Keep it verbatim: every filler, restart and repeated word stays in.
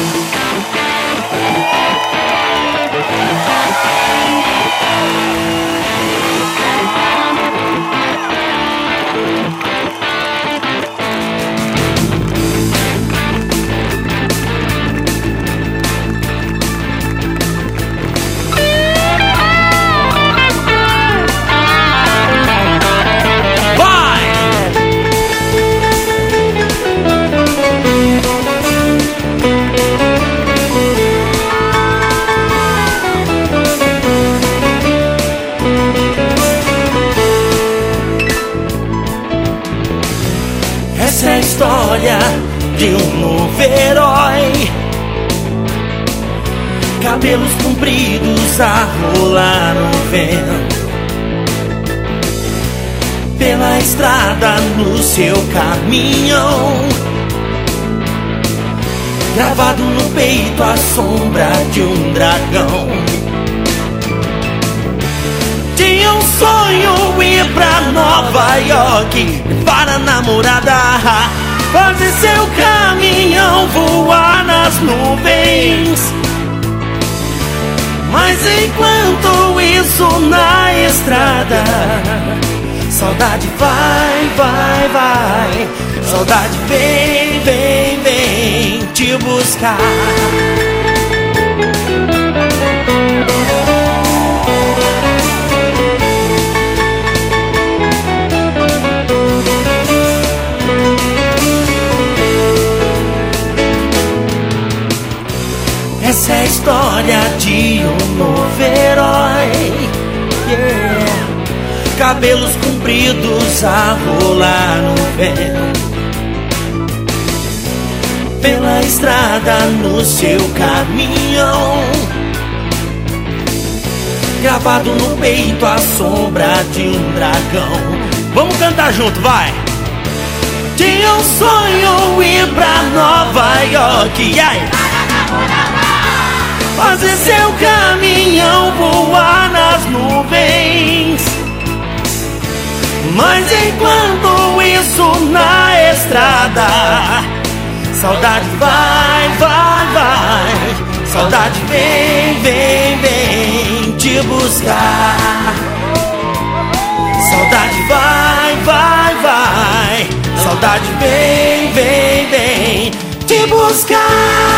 Essa é a história de um novo herói, cabelos compridos a rolar no vento, pela estrada no seu caminhão, gravado no peito a sombra de um dragão. Tinha um sonho, ir pra Nova York, para a namorada, fazer seu caminhão voar nas nuvens. Mas enquanto isso na estrada, saudade vai, vai, vai, saudade vem, vem, vem te buscar. Essa é a história de um novo herói, yeah. Cabelos compridos a rolar no vento, pela estrada no seu caminhão, gravado no peito a sombra de um dragão. Vamos cantar junto, vai! Tinha um sonho, ir pra Nova York, yeah. Fazer seu caminhão voar nas nuvens. Mas enquanto isso na estrada, saudade vai, vai, vai, saudade vem, vem, vem te buscar. Saudade vai, vai, vai, saudade vem, vem, vem te buscar.